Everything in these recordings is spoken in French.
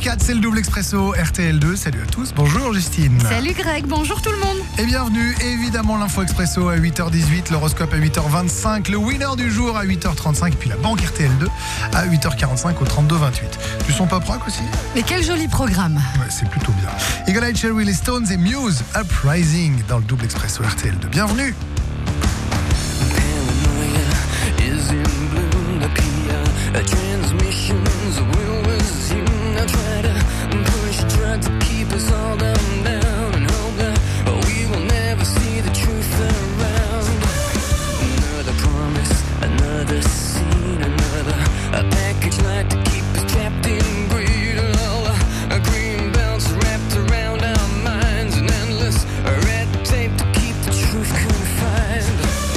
8h04, c'est le double expresso RTL2. Salut à tous, bonjour Justine. Salut Greg, bonjour tout le monde. Et bienvenue, évidemment l'info expresso à 8h18, l'horoscope à 8h25, le winner du jour à 8h35, et puis la banque RTL2 à 8h45 au 32-28. Du son pop rock aussi? Mais quel joli programme. Ouais, c'est plutôt bien. Eagle Eye Cherry, les Stones et Muse, Uprising dans le double expresso RTL2. Bienvenue. Transmissions will resume. I try to push, try to keep us all down and hope that we will never see the truth around. Another promise, another scene, a package like to keep us trapped in greed. All green belts wrapped around our minds, and endless red tape to keep the truth confined.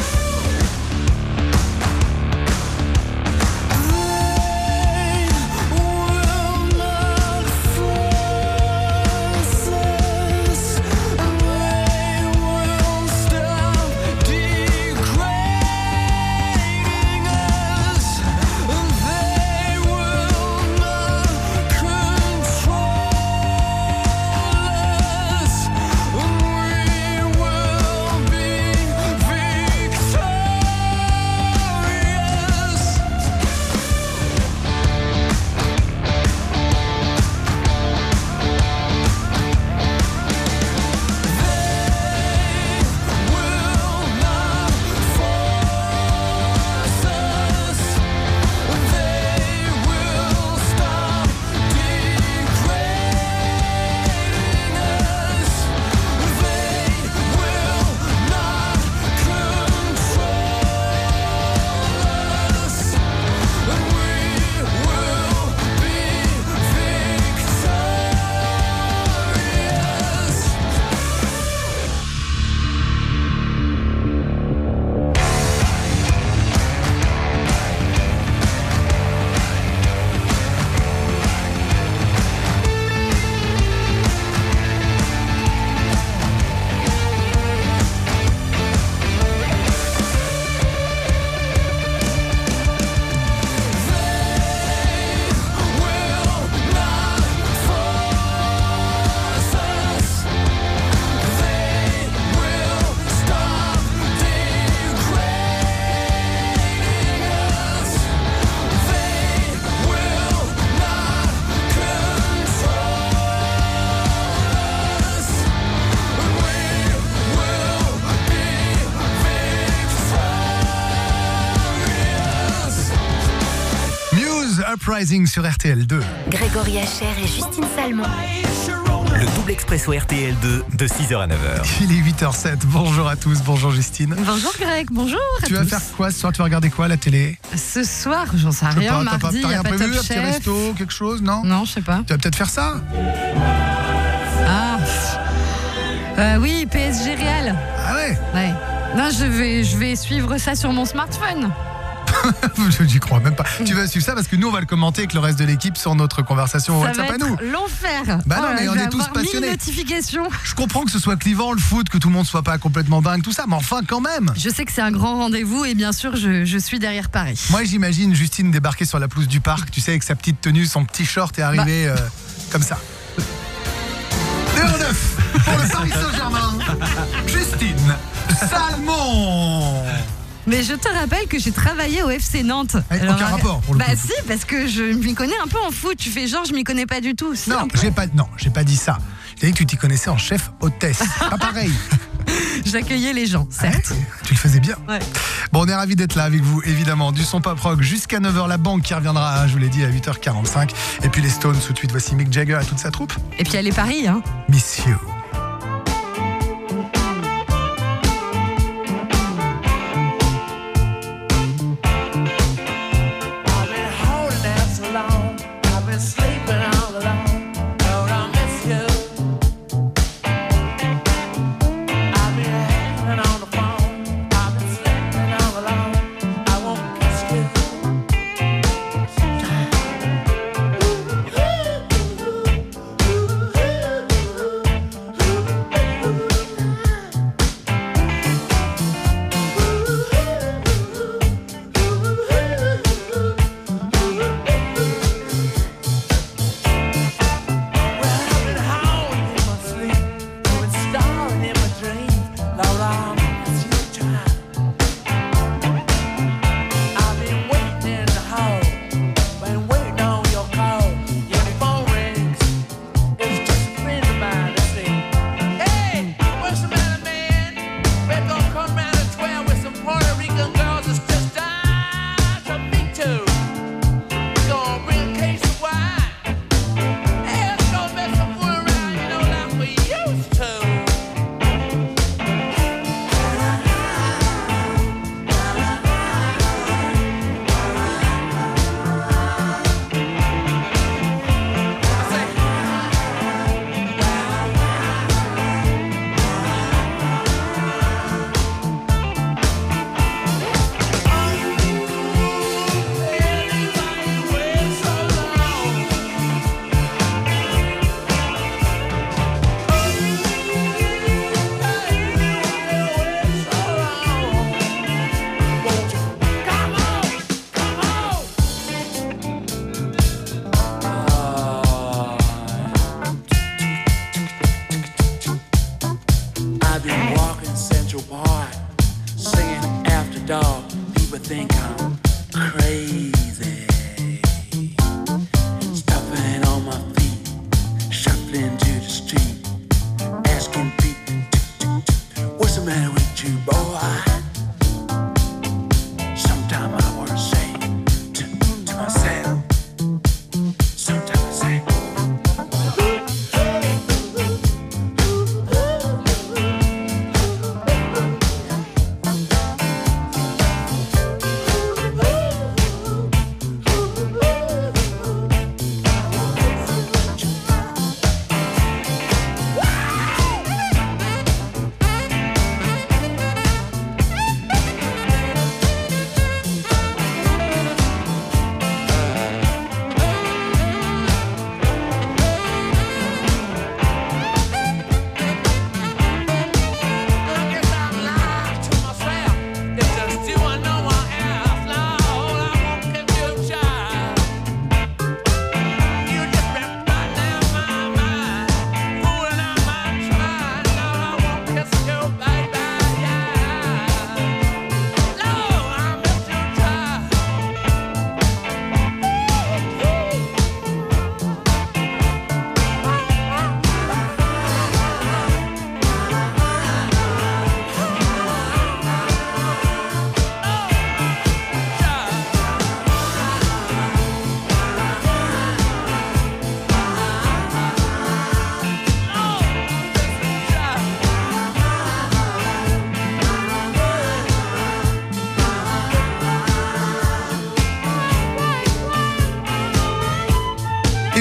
Uprising sur RTL2. Grégory Hacher et Justine Salmon. Le double expresso RTL2 de 6h à 9h. Il est 8h07. Bonjour à tous, bonjour Justine. Bonjour Greg, bonjour à Tu vas tous. faire quoi ce soir? Tu vas regarder quoi à la télé? Ce soir, j'en sais rien, mardi, il t'as n'y rien a pas prévu? Top Un petit Chef. resto, quelque chose? Non? Non, je sais pas. Tu vas peut-être faire ça? Oui, PSG Real. Ah ouais? Ouais. Non, je vais suivre ça sur mon smartphone. Je n'y crois même pas. Tu vas suivre ça parce que nous on va le commenter avec le reste de l'équipe sur notre conversation Ça WhatsApp va à être nous. l'enfer. Bah non, mais je on vais est tous avoir 1000 passionnés. notifications. Je comprends que ce soit clivant le foot, que tout le monde soit pas complètement dingue, tout ça, mais enfin quand même. Je sais que c'est un grand rendez-vous et bien sûr, je suis derrière Paris. Moi j'imagine Justine débarquer sur la pelouse du parc, tu sais, avec sa petite tenue, son petit short et arriver comme ça. 09 pour le Paris Saint-Germain. Justine Salmon. Mais je te rappelle que j'ai travaillé au FC Nantes. Aucun rapport pour le Bah coup. si, parce que je m'y connais un peu en foot. Tu fais genre, je m'y connais pas du tout. Si, Non, un peu. j'ai pas dit ça. J'ai dit que tu t'y connaissais en chef hôtesse. Pas pareil. J'accueillais les gens, certes. Ouais, tu le faisais bien. Ouais. Bon, on est ravis d'être là avec vous, évidemment. Du son pop rock jusqu'à 9h, la banque qui reviendra, je vous l'ai dit, à 8h45. Et puis les Stones, tout de suite, voici Mick Jagger et toute sa troupe. Et puis allez Paris, hein. Miss You.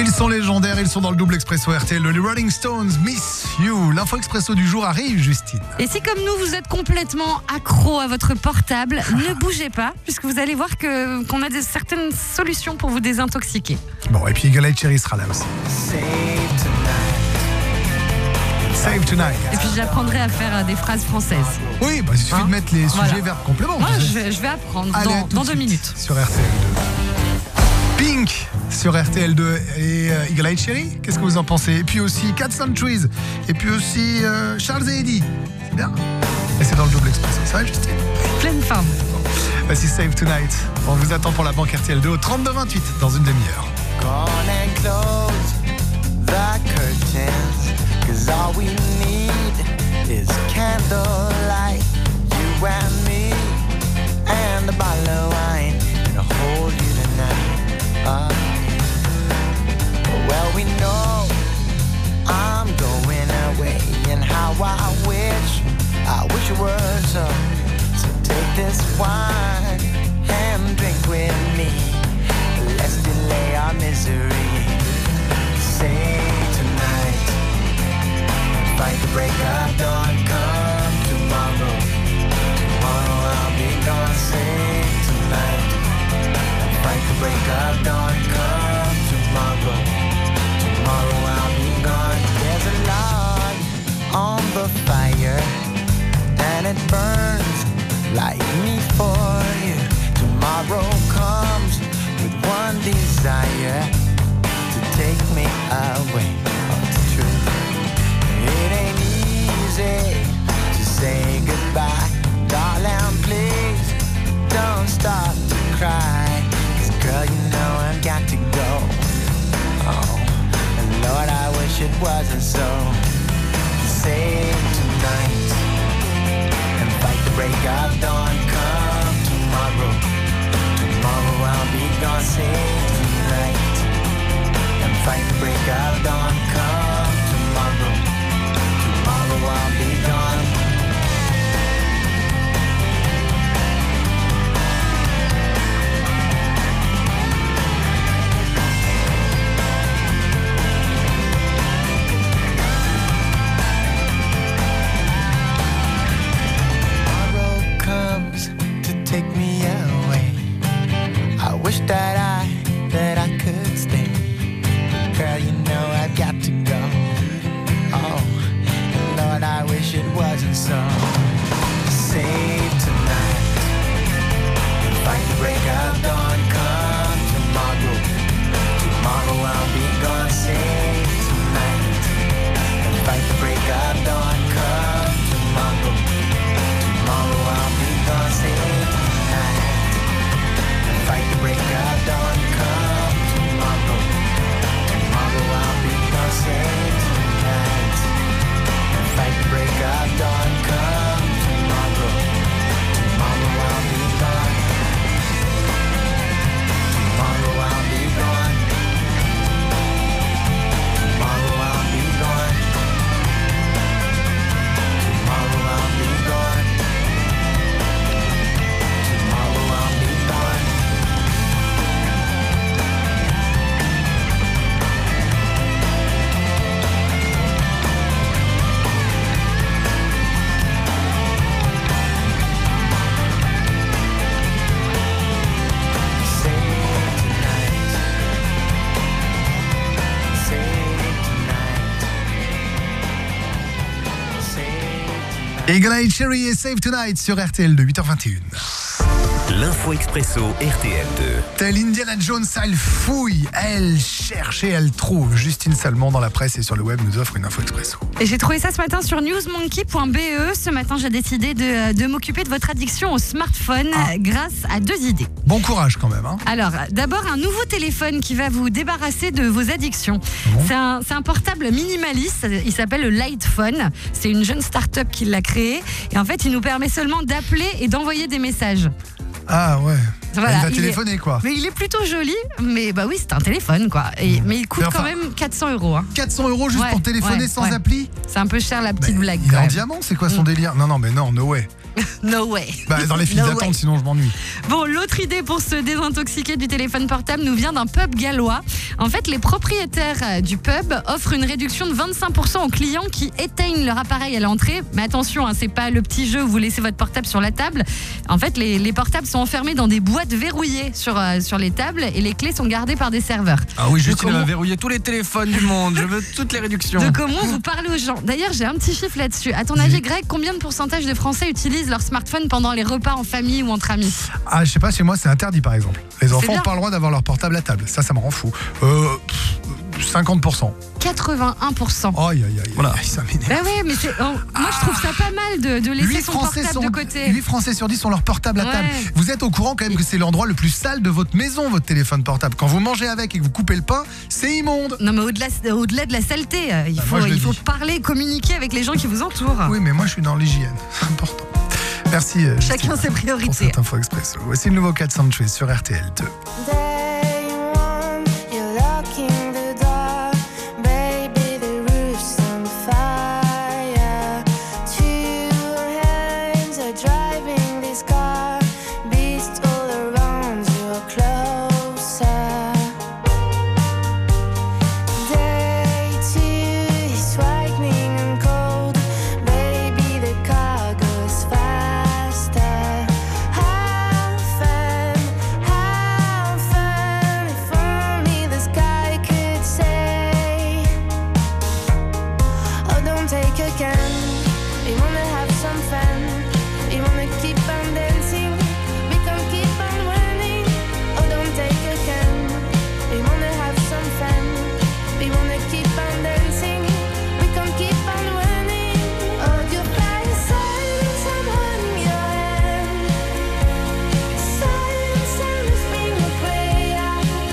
Ils sont légendaires, ils sont dans le double expresso RTL, les Rolling Stones, Miss You. L'info expresso du jour arrive, Justine. Et si comme nous, vous êtes complètement accro à votre portable, ne bougez pas, puisque vous allez voir qu'on a certaines solutions pour vous désintoxiquer. Bon, et puis Eagle Eye Cherry sera là aussi. Save Tonight. Et puis j'apprendrai à faire des phrases françaises. Oui, il suffit de mettre les sujets verbes compléments. Moi, je vais apprendre Allez, dans 2 minutes. Sur RTL2. Pink sur RTL2 et Eagle Eye Cherry, qu'est-ce que vous en pensez? Et puis aussi Cat Trees, et puis aussi Charles et Eddie. C'est bien. Et c'est dans le double expresso, ça va Justine? Pleine forme. Voici Save Tonight. On vous attend pour la banque RTL2 au 32-28 dans une demi-heure. Gone and close the curtains, 'cause all we need is candlelight, you and me, and a bottle of wine, and I'll hold you tonight. Well, we know I'm going away, and how I wish it were so. So take this wine and drink with me. Let's delay our misery. Save tonight, fight the break of dawn. Come tomorrow, tomorrow I'll be gone. Save tonight, fight the break of dawn. Come tomorrow, tomorrow I'll be gone. There's a log on the fire, and it burns like me for you. Tomorrow comes with one desire, to take me away. Oh, it's true. It ain't easy to say goodbye. Darling, please don't start to cry. 'Cause girl, you know I've got to go. Oh, and Lord, I wish it wasn't so. Save tonight and fight the break of dawn. Come tomorrow, tomorrow I'll be gone. Save tonight and fight the break of dawn. Come tomorrow, tomorrow I'll be gone. Take me away. I wish that I could stay. Girl, you know I've got to go. Oh, and Lord, I wish it wasn't so. Save tonight and fight the break of dawn. Come tomorrow, tomorrow I'll be gone. Save tonight and fight the break of dawn. Come tomorrow, tomorrow I'll be gone. Save fight the break of dawn. Come tomorrow, tomorrow I'll be gone. Save tonight and fight the break of dawn. Come tomorrow, tomorrow I'll be gone. Tomorrow I'll be gone. Tomorrow I'll be gone. Tomorrow I'll be gone. Tomorrow I'll be gone. Eagle Eye Cherry et Save Tonight sur RTL de 8h21. L'info expresso RTL2. Telle Indiana Jones, elle fouille, elle cherche et elle trouve. Justine Salmon dans la presse et sur le web nous offre une info expresso. Et j'ai trouvé ça ce matin sur newsmonkey.be. Ce matin, j'ai décidé de m'occuper de votre addiction au smartphone grâce à 2 idées. Bon courage quand même. Hein. Alors, d'abord, un nouveau téléphone qui va vous débarrasser de vos addictions. Bon. C'est un portable minimaliste. Il s'appelle le Lightphone. C'est une jeune start-up qui l'a créé. Et en fait, il nous permet seulement d'appeler et d'envoyer des messages. Ah ouais. Voilà, il va téléphoner quoi. Mais il est plutôt joli, mais bah oui, c'est un téléphone quoi. Mais il coûte quand même 400 €. Hein. 400 € juste pour téléphoner sans appli. C'est un peu cher la petite blague. Il est quand en même. diamant, c'est quoi son délire? Non, mais non, no way. No way. Bah, dans les files No d'attente, way. sinon je m'ennuie. Bon, l'autre idée pour se désintoxiquer du téléphone portable nous vient d'un pub gallois. En fait, les propriétaires du pub offrent une réduction de 25% aux clients qui éteignent leur appareil à l'entrée. Mais attention, c'est pas le petit jeu où vous laissez votre portable sur la table. En fait, les portables sont enfermés dans des boîtes verrouillées sur les tables et les clés sont gardées par des serveurs. Ah oui, Justine comment- va verrouiller tous les téléphones du monde. Je veux toutes les réductions. De comment vous parlez aux gens. D'ailleurs, j'ai un petit chiffre là-dessus. À ton avis, Greg, combien de pourcentage de Français utilisent leur smartphone pendant les repas en famille ou entre amis? Ah, je sais pas, chez moi c'est interdit par exemple. Les enfants bien. n'ont pas le droit d'avoir leur portable à table. Ça me rend fou. 50%. 81%. Aïe, aïe, aïe. Voilà. Aïe, ça m'énerve. Bah ouais, mais moi je trouve ça pas mal de laisser son portable de côté. 8 Français sur 10 ont leur portable à Ouais. table. Vous êtes au courant quand même que c'est l'endroit le plus sale de votre maison, votre téléphone portable. Quand vous mangez avec et que vous coupez le pain, c'est immonde. Non mais au-delà de la saleté, il moi, je le faut dis. parler, communiquer avec les gens qui vous entourent. Oui, mais moi je suis dans l'hygiène. C'est important. Merci. Chacun Justine, ses pour priorités. cette info express. Voici le nouveau 4 Centuries sur RTL 2. Day one, you're locking the door. Baby, the roof's on fire. Two hands are driving this car. Beasts all around you, closer. Day two is whitening and cold. Baby, the car goes faster. How fun if only the sky could say, oh, don't take a gun. We wanna have some fun. We wanna keep on dancing. We can keep on running. Oh, don't take a gun. We wanna have some fun. We wanna keep on dancing. We can keep on running. Hold your fire, silence, I'm holding your hand. Silence, I'm whispering a prayer.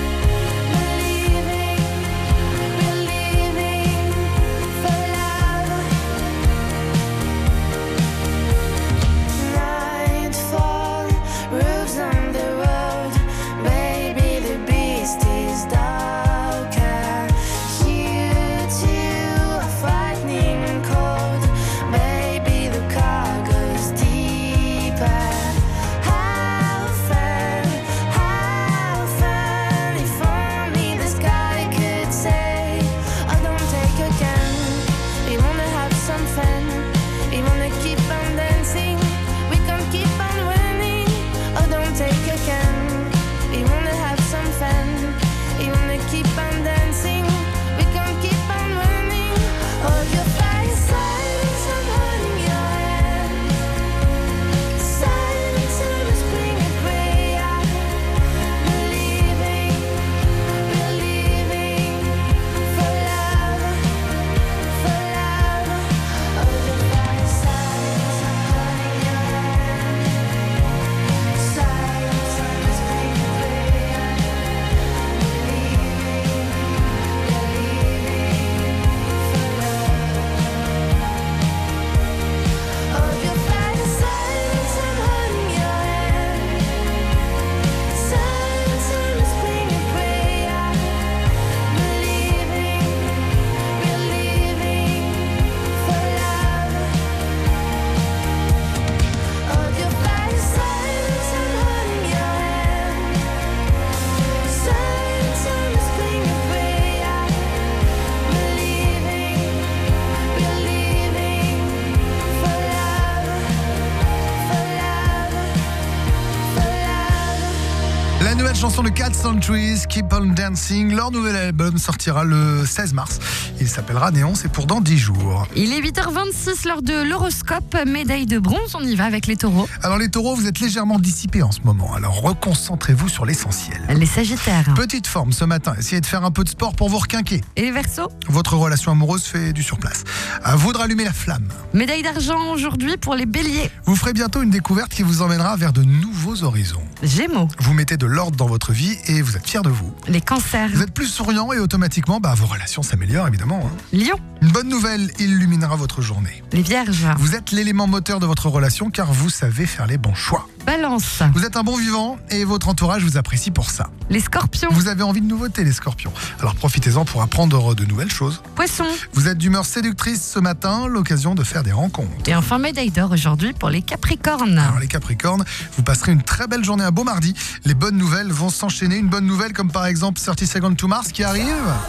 Believing for love. Nightfall, roofs on the road. Baby, the beast is darker. You two are frightening and cold. Baby, the car goes deeper. How fun if only the sky could say, oh, don't take a gun. We wanna have some fun. We wanna keep on dancing. We can keep on running. Oh, don't take a gun. We wanna have some fun. We wanna keep on dancing. We can keep on running. Hold your fire, silence, I'm holding your hand. Silence, I'm whispering a prayer. Believing for love. Hold your fire, silence, I'm holding your hand. Silence, I'm whispering a prayer. Hold your fire, silence, I'm holding your hand. Silence, I'm whispering a prayer. Believing for love. Hold your fire, silence, I'm holding your hand. Silence, I'm whispering a prayer. Believing for love. La nouvelle chanson de 4 Centuries, Keep on Dancing. Leur nouvel album sortira le 16 mars. Il s'appellera Néon, c'est pour dans 10 jours. Il est 8h26 lors de l'horoscope, médaille de bronze, on y va avec les taureaux. Alors les taureaux, vous êtes légèrement dissipés en ce moment, alors reconcentrez-vous sur l'essentiel. Les sagittaires. Petite forme ce matin, essayez de faire un peu de sport pour vous requinquer. Et les verseaux. Votre relation amoureuse fait du surplace. À vous de rallumer la flamme. Médaille d'argent aujourd'hui pour les béliers. Vous ferez bientôt une découverte qui vous emmènera vers de nouveaux horizons. Gémeaux. Vous mettez de l'ordre dans votre vie et vous êtes fiers de vous. Les cancers. Vous êtes plus souriant et automatiquement, vos relations s'améliorent évidemment. Lion. Une bonne nouvelle illuminera votre journée. Les vierges. Vous êtes l'élément moteur de votre relation car vous savez faire les bons choix. Balance. Vous êtes un bon vivant et votre entourage vous apprécie pour ça. Les Scorpions. Vous avez envie de nouveautés, les Scorpions. Alors profitez-en pour apprendre de nouvelles choses. Poissons. Vous êtes d'humeur séductrice ce matin, l'occasion de faire des rencontres. Et enfin, médaille d'or aujourd'hui pour les Capricornes. Alors les Capricornes, vous passerez une très belle journée, un beau mardi. Les bonnes nouvelles vont s'enchaîner. Une bonne nouvelle comme par exemple 30 Seconds to Mars qui arrive.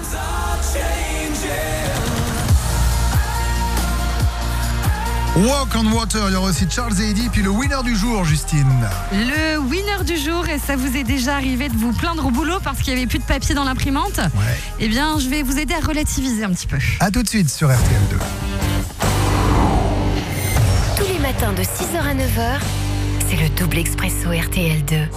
Walk on Water, il y aura aussi Charles Eddie, puis le winner du jour, Justine. Le winner du jour, et ça vous est déjà arrivé de vous plaindre au boulot parce qu'il n'y avait plus de papier dans l'imprimante ? Ouais. Eh bien, je vais vous aider à relativiser un petit peu. A tout de suite sur RTL2. Tous les matins de 6h à 9h, c'est le double expresso RTL2.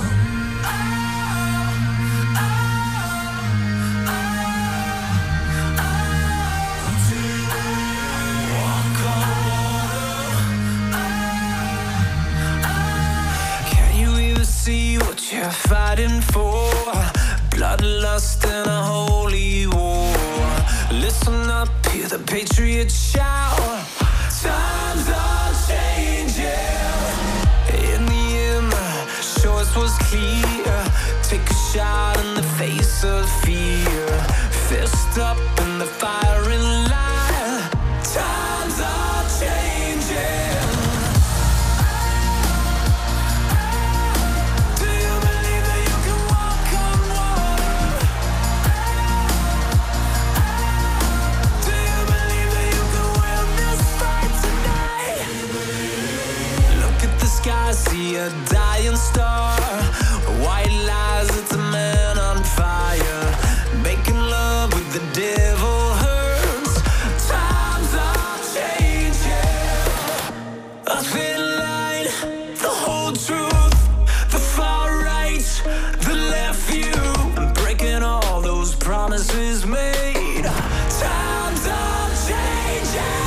See what you're fighting for. Bloodlust and a holy war. Listen up, hear the patriots shout. Times are changing. In the end, the choice was clear. Take a shot in the face of fear. Fist up in the firing line. Times are changing. I see a dying star. White lies, it's a man on fire. Making love with the devil hurts. Times are changing. A thin line, the whole truth. The far right, the left view. Breaking all those promises made. Times are changing.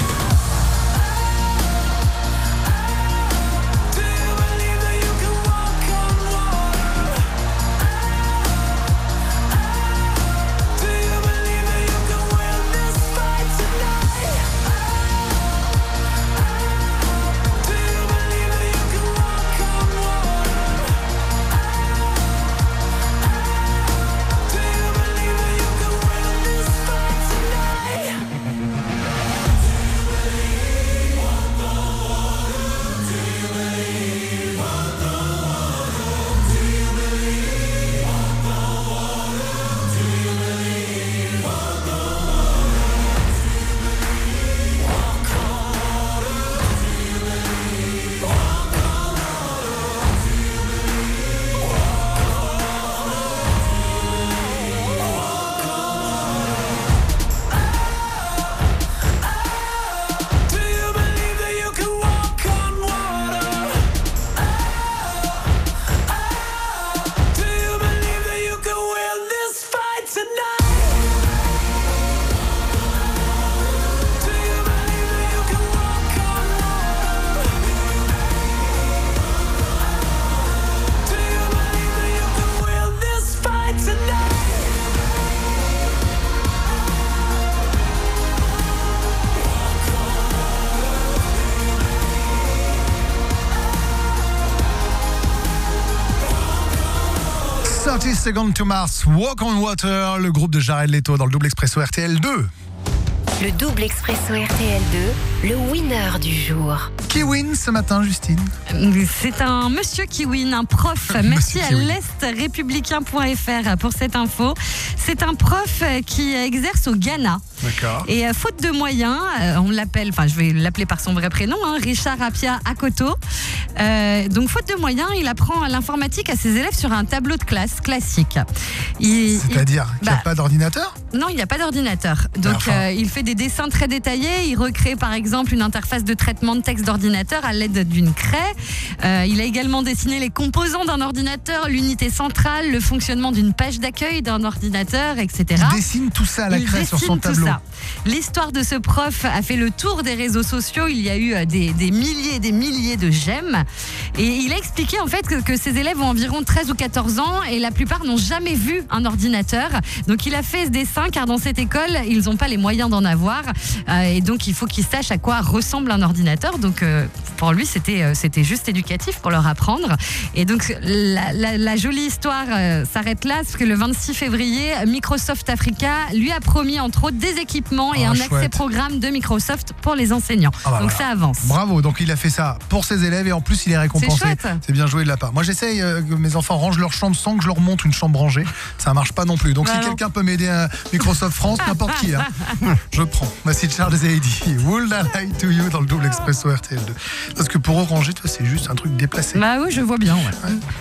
Seconds to Mars, Walk on Water, le groupe de Jared Leto dans le double expresso RTL2. Le double expresso RTL2, le winner du jour. Qui win ce matin, Justine? C'est un monsieur qui win, un prof. Merci à l'estrépublicain.fr pour cette info. C'est un prof qui exerce au Ghana. D'accord. Et faute de moyens, on l'appelle, enfin je vais l'appeler par son vrai prénom, Richard Apia Akoto. Donc faute de moyens, il apprend l'informatique à ses élèves sur un tableau de classe classique. C'est-à-dire qu'il n'y a pas d'ordinateur? Non, il n'y a pas d'ordinateur. Donc il fait des dessins très détaillés. Il recrée par exemple une interface de traitement de texte d'ordinateur à l'aide d'une craie. Il a également dessiné les composants d'un ordinateur, l'unité centrale, le fonctionnement d'une page d'accueil d'un ordinateur, etc. Il dessine tout ça à la craie sur son tableau. L'histoire de ce prof a fait le tour des réseaux sociaux. Il y a eu des milliers et des milliers de j'aime. Et il a expliqué en fait que ses élèves ont environ 13 ou 14 ans et la plupart n'ont jamais vu un ordinateur. Donc il a fait ce dessin car dans cette école, ils n'ont pas les moyens d'en avoir. savoir. Et donc, il faut qu'ils sachent à quoi ressemble un ordinateur. Donc, pour lui, c'était juste éducatif pour leur apprendre. Et donc, la jolie histoire s'arrête là, parce que le 26 février, Microsoft Africa lui a promis, entre autres, des équipements et un accès programme de Microsoft pour les enseignants. Donc, voilà. Ça avance. Bravo. Donc, il a fait ça pour ses élèves et en plus, il est récompensé. C'est bien joué de la part. Moi, j'essaye que mes enfants rangent leur chambre sans que je leur montre une chambre rangée. Ça marche pas non plus. Donc, si quelqu'un peut m'aider à Microsoft France, n'importe qui, hein, je prends. Voici Charles Zaidi. Would I Lie to You dans le double expresso RTL2. Parce que pour eux, ranger, toi, c'est juste un truc déplacé. Bah oui, je vois bien. Ouais.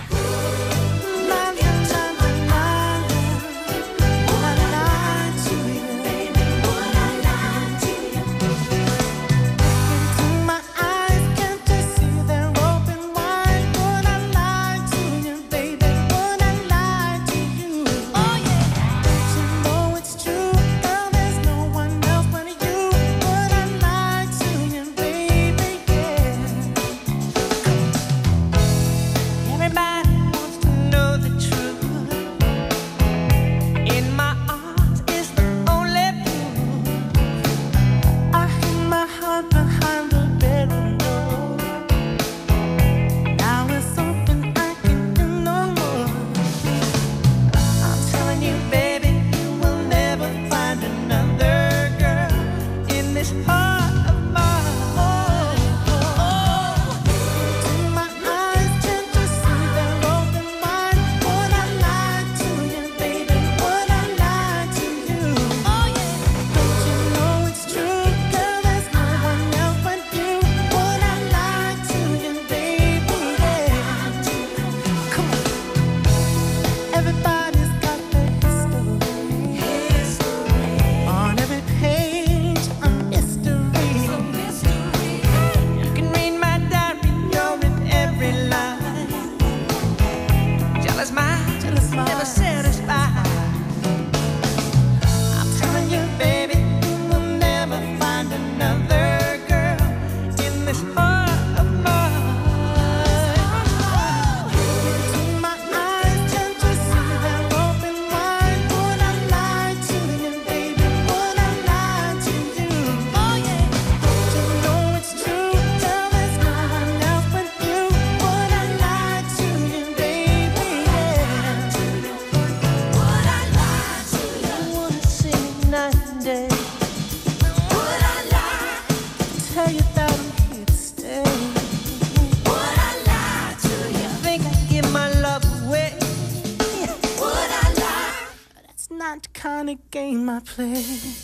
Kind of game I play.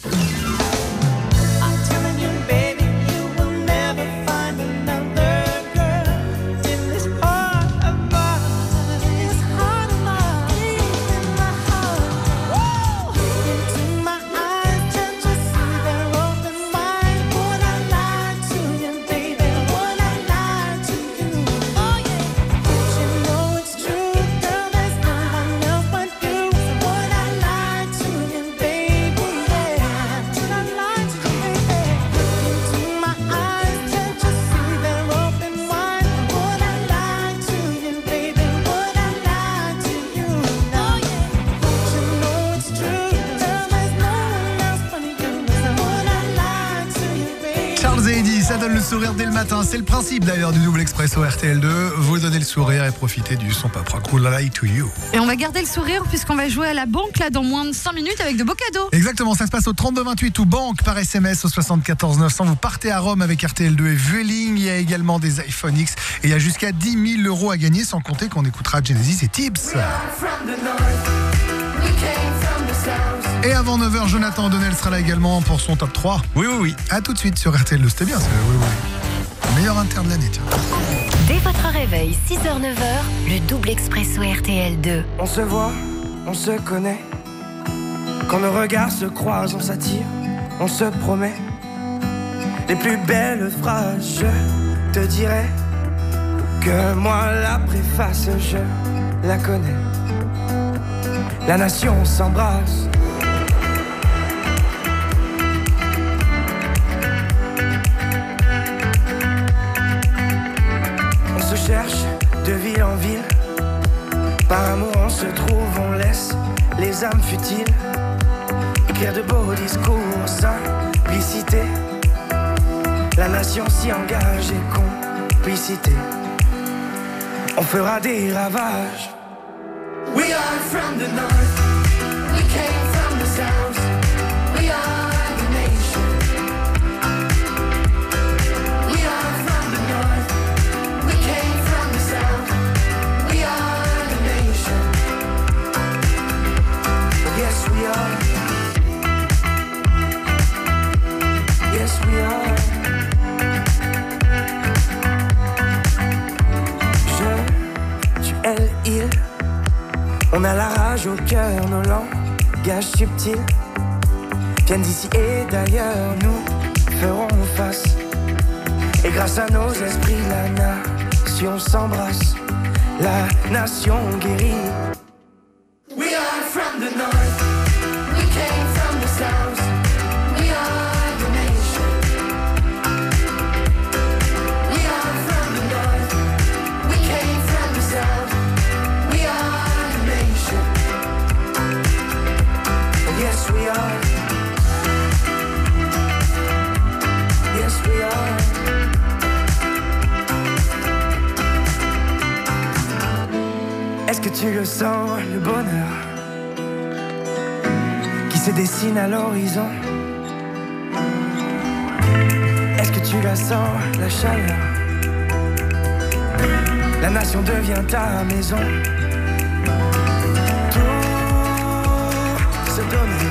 I'm telling you, baby, you will never find another girl in this heart of mine. This heart of mine, deep in my heart. Woo! Into my eyes, can't you see they're open wide? Would I lie to you, baby? Would I lie to you? Oh yeah, don't you know it's true, girl? There's no one else but you. Would I lie to you, baby? Yeah. Would I lie to you, baby? Into my eyes, can't you see they're open wide? Would I lie to you, baby? Would I lie to you? Oh yeah, don't you know it's true, girl? There's no one else but you. Would I lie to you, baby? Charles Zaidi, ça donne le sourire dès le matin. C'est le principe d'ailleurs du double expresso RTL2. Vous donnez le sourire et profitez du son pop rock. Would I Lie to You. Et on va garder le sourire puisqu'on va jouer à la banque là dans moins de 5 minutes avec de beaux cadeaux. Exactement, ça se passe au 3228 ou banque par SMS au 74 900. Vous partez à Rome avec RTL2 et Vueling. Il y a également des iPhone X et il y a jusqu'à 10 000 € à gagner, sans compter qu'on écoutera Genesis et Tips. Et avant 9h, Jonathan O'Donnell sera là également pour son top 3. Oui. A tout de suite sur RTL2. C'était bien, c'est oui. Le meilleur inter de l'année, tiens. Dès votre réveil, 6h-9h, le double expresso RTL2. On se voit, on se connaît. Quand nos regards se croisent, on s'attire, on se promet. Les plus belles phrases, je te dirai que moi la préface, je la connais. La nation s'embrasse. On se cherche de ville en ville. Par amour on se trouve, on laisse les âmes futiles écrire de beaux discours, nation s'y engage et complicité. On fera des ravages. We are from the north, we came from the south, we are the nation. We are from the north, we came from the south, we are the nation. Yes we are, yes we are. Je, tu, elle, il. On a la rage au cœur, nos langages subtils viennent d'ici et d'ailleurs, nous ferons face. Et grâce à nos esprits, la nation s'embrasse, la nation guérit. We are from the north, we came from the south, we are the nation. We are from the north, we came from the south, we are the nation. Yes we are, yes we are. Est-ce que tu le sens, le bonheur qui se dessine à l'horizon? Est-ce que tu la sens, la chaleur? La nation devient ta maison. Tout se donner,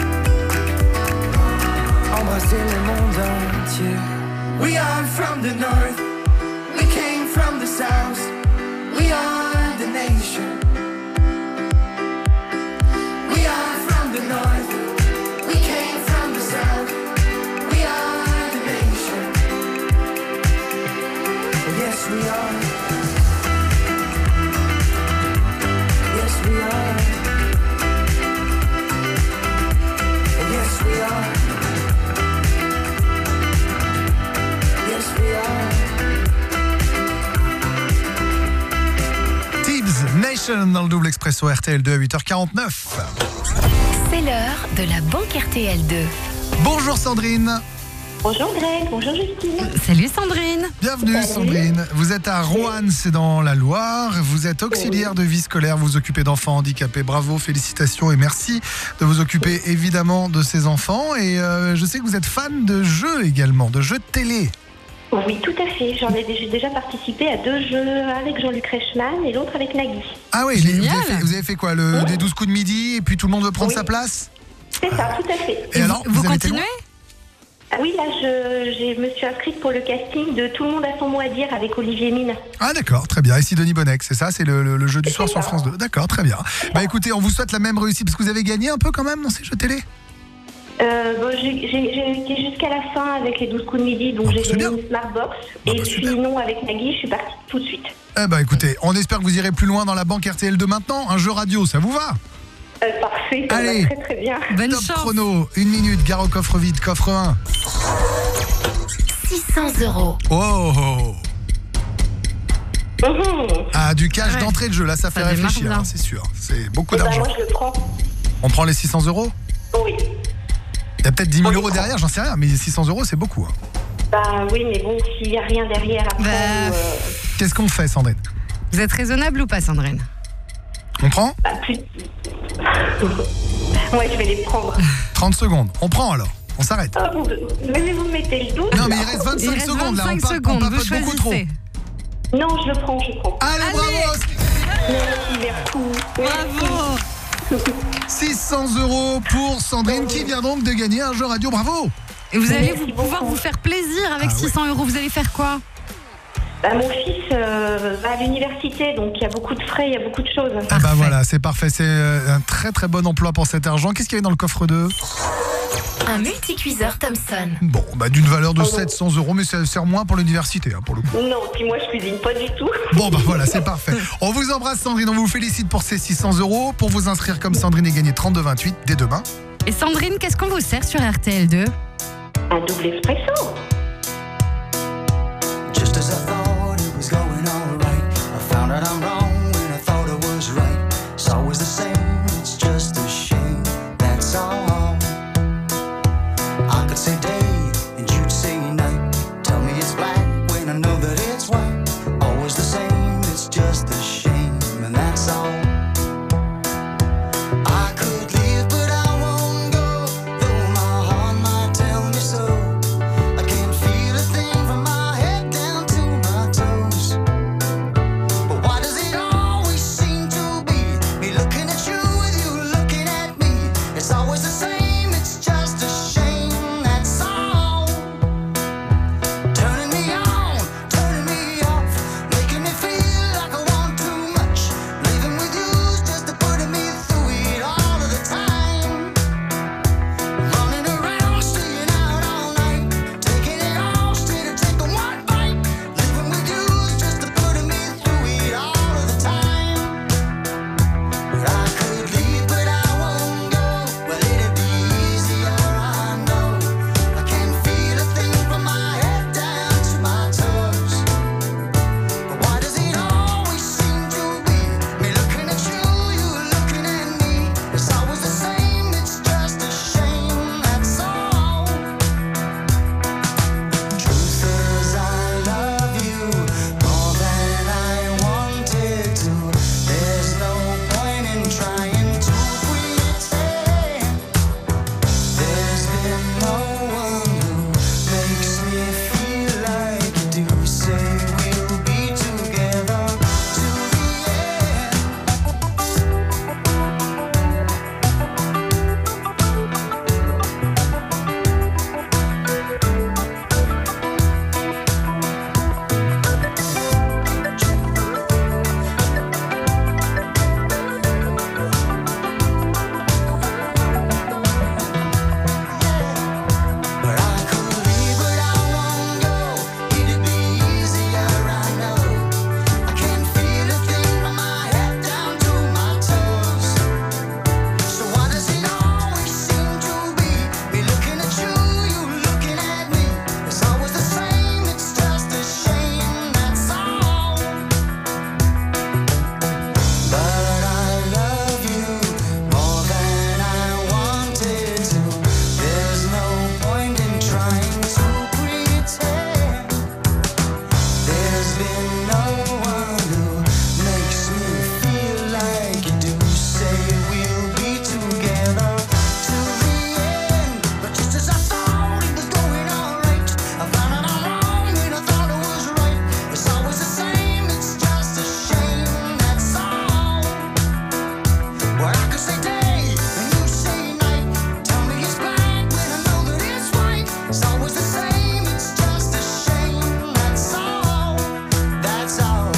embrasser le monde entier. We are from the north, we came from the south, we are the nation. We are from the north, we came from the south, we are the nation. Yes we are, yes we are, yes we are, yes we are. Nation dans le double expresso RTL2 à 8h49. C'est l'heure de la banque RTL2. Bonjour Sandrine. Bonjour Greg, bonjour Justine. Salut Sandrine. Bienvenue Salut. Sandrine. Vous êtes à Roanne, c'est dans la Loire. Vous êtes auxiliaire de vie scolaire, vous vous occupez d'enfants handicapés. Bravo, félicitations et merci de vous occuper évidemment de ces enfants. Et je sais que vous êtes fan de jeux également, de jeux de télé. Oui, tout à fait. J'ai déjà participé à 2 jeux avec Jean-Luc Reichmann et l'autre avec Nagui. Ah oui, Génial. vous avez fait quoi, les 12 coups de midi et puis tout le monde veut prendre Oui. sa place? C'est ça, tout à fait. Et alors, vous avez été continuez? loin? Ah oui, là, je me suis inscrite pour le casting de Tout le monde a son mot à dire avec Olivier Mine. Ah d'accord, très bien. Et Sidonie Bonnec, c'est ça? C'est le jeu du soir C'est sur ça. France 2. D'accord, très bien. Bah écoutez, on vous souhaite la même réussite parce que vous avez gagné un peu quand même dans ces jeux télé. Bon, j'ai été jusqu'à la fin avec les 12 coups de midi, donc Ah, j'ai c'est gagné bien. une Smartbox. Ah, Et bah, puis super. non, avec Nagui, je suis partie tout de suite. Eh bah écoutez, on espère que vous irez plus loin dans la banque RTL2 maintenant. Un jeu radio, ça vous va? Parfait, ça Allez. va très très bien. Bonne Top chance. chrono, 1 minute, gare au coffre vide, coffre 1. 600 €. Oh, ah, du cash Ouais. d'entrée de jeu, là ça fait Ça démarre réfléchir, bien. hein, c'est sûr. C'est beaucoup Et ben d'argent. moi, je le prends. On prend les 600 €? Oui. Il y a peut-être 10 000 € derrière, j'en sais rien, mais 600 € c'est beaucoup. Hein. Bah oui, mais bon, s'il n'y a rien derrière après... Bah, Qu'est-ce qu'on fait, Sandrine? Vous êtes raisonnable ou pas, Sandrine? On prend? plus... Ouais, je vais les prendre. 30 secondes. On prend alors. On s'arrête. Ah, mais vous me mettez le doute. Non, mais il reste 25 Il reste secondes là. 25 On secondes, vous papote beaucoup trop. choisissez. Non, je le prends, je le prends. Allez, bravo! Merci, merci. Bravo. 600 € pour Sandrine qui vient donc de gagner un jeu radio. Bravo! Et vous allez Merci pouvoir beaucoup. vous faire plaisir avec Ah ouais. 600 €. Vous allez faire quoi? Bah, mon fils va à l'université, donc il y a beaucoup de frais, il y a beaucoup de choses. Ah bah Parfait. voilà, c'est parfait. C'est un très très bon emploi pour cet argent. Qu'est-ce qu'il y avait dans le coffre 2? Un multicuiseur Thomson. Bon, bah d'une valeur de 700 €, mais ça sert moins pour l'université, hein, pour le coup. Non, puis moi je cuisine pas du tout. Bon bah voilà, c'est parfait. On vous embrasse Sandrine, on vous félicite pour ces 600 €. Pour vous inscrire comme Sandrine et gagner 32,28 dès demain. Et Sandrine, qu'est-ce qu'on vous sert sur RTL2? Un double expresso. Just as I thought it was going all right, I found out I'm wrong when I thought I was right. It's always the same, it's just a shame, that's all. I could say day and you'd say night. Tell been no one who makes me feel like you do. Say we'll be together till the end. But I could leave, but I won't go. It'd be easier, I know. I can't feel a thing from my head down to my toes. So why does it always seem to be looking at you, you looking at me? It's always the same, it's just a shame, that's all. But I love you more than I wanted to. There's no point in trying to pretend. There's been no one who makes me feel like you do. Say we'll be together till the end. But just as I thought it was going alright, I found out I'm wrong and I thought it was right. It's always the same, it's just a shame, that's all. Well, I could say day and you say night. Tell me it's black when I know that it's white. It's always the same, it's just a shame, that's all. That's all.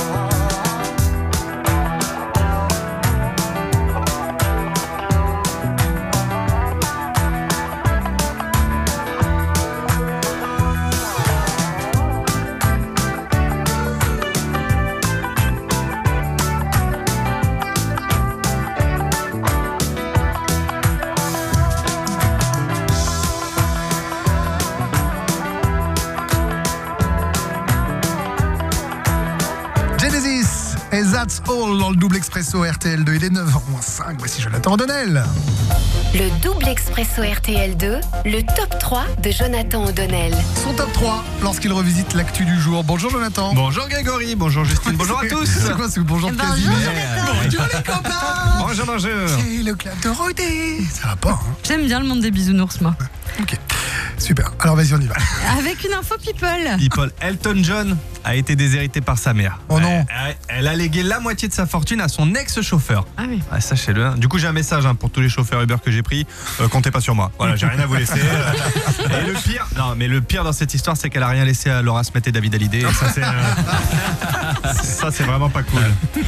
Genesis et That's All dans le double expresso RTL2. Il est 9h-5. Voici Jonathan O'Donnell. Le double expresso RTL2, le top 3 de Jonathan O'Donnell. Son top 3 lorsqu'il revisite l'actu du jour. Bonjour Jonathan. Bonjour Grégory, bonjour Justine, bonjour à tous. C'est quoi ce bonjour de Bonjour, Casimir? Jonathan. Bonjour les copains. Bonjour, bonjour. C'est le club de Rodé. Ça va pas, hein? J'aime bien le monde des bisounours, moi. Ok, super. Alors vas-y, on y va. Avec une info people. People, Elton John a été déshérité par sa mère. Oh non. Elle a légué la moitié de sa fortune à son ex-chauffeur. Ah oui. Ah, sachez-le. Hein. Du coup, j'ai un message pour tous les chauffeurs Uber que j'ai pris. Comptez pas sur moi. Voilà, j'ai rien à vous laisser. Et le pire, non, mais le pire dans cette histoire, c'est qu'elle a rien laissé à Laura Smet et David Hallyday. Et ça, c'est vraiment pas cool.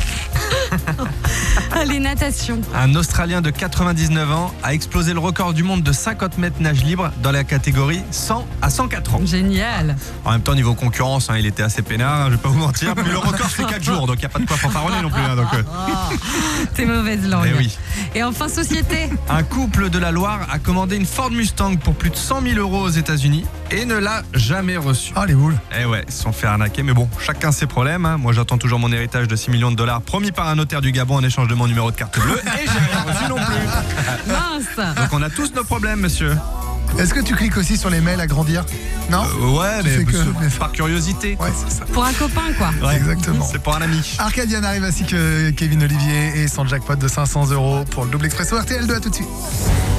Les natations. Un Australien de 99 ans a explosé le record du monde de 50 mètres nage libre dans la catégorie 100 à 104 ans. Génial. En même temps, niveau concurrence, il était assez peinard, je vais pas vous mentir. Mais le record, c'est 4 jours, donc il n'y a pas de quoi fanfaronner non plus. Donc, T'es mauvaise langue. eh oui. Et enfin, société. Un couple de la Loire a commandé une Ford Mustang pour plus de 100 000 € aux États-Unis et ne l'a jamais reçue. Ah les boules. Eh ouais, ils se sont fait arnaquer, mais bon, chacun ses problèmes. Hein. Moi, j'attends toujours mon héritage de 6 millions de dollars promis par un notaire du Gabon en échange de mon numéro de carte bleue et j'ai rien reçu non plus. Mince. Donc on a tous nos problèmes, monsieur. Est-ce que tu cliques aussi sur les mails à grandir? Non? Ouais, Tu fais que- par curiosité. Ouais, c'est ça. Pour un copain, quoi. Ouais, Exactement. C'est pour un ami. Arcadian arrive ainsi que Kevin Olivier et son jackpot de 500 € pour le double expresso RTL2. À tout de suite.